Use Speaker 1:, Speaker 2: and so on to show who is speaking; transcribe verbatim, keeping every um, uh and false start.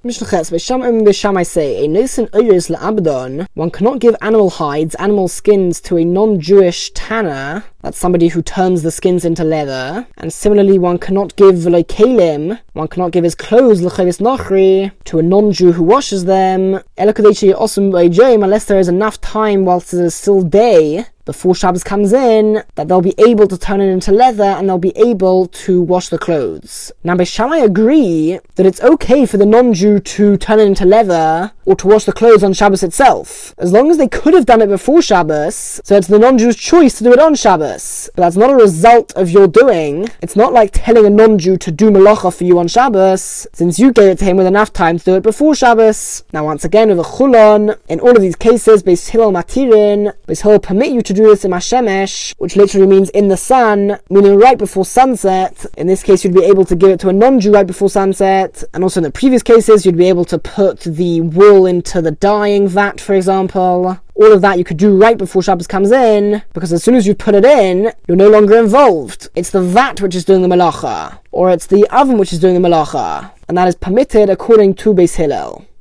Speaker 1: Mishnaches, Beishamim Beishamai say, a nosen oyos le'abdon, one cannot give animal hides, animal skins to a non-Jewish tanner, that's somebody who turns the skins into leather, and similarly one cannot give le'kelim, one cannot give his clothes l'chavis nochri, to a non-Jew who washes them, elakadechi osum b'ayjayim, unless there is enough time whilst it is still day, before Shabbos comes in, that they'll be able to turn it into leather and they'll be able to wash the clothes. Now, Beis Shammai agree that it's okay for the non-Jew to turn it into leather or to wash the clothes on Shabbos itself, as long as they could have done it before Shabbos, so it's the non-Jew's choice to do it on Shabbos. But that's not a result of your doing. It's not like telling a non-Jew to do malacha for you on Shabbos, since you gave it to him with enough time to do it before Shabbos. Now, once again, with a chulon, in all of these cases, Beis Hillel matirin, Beis Hillel permit you to do this in Hashemesh, which literally means in the sun, meaning right before sunset. In this case, you'd be able to give it to a non-Jew right before sunset, and also in the previous cases, you'd be able to put the wool into the dyeing vat, for example. All of that you could do right before Shabbos comes in, because as soon as you put it in, you're no longer involved. It's the vat which is doing the malacha, or it's the oven which is doing the malacha, and that is permitted according to Beis Hillel.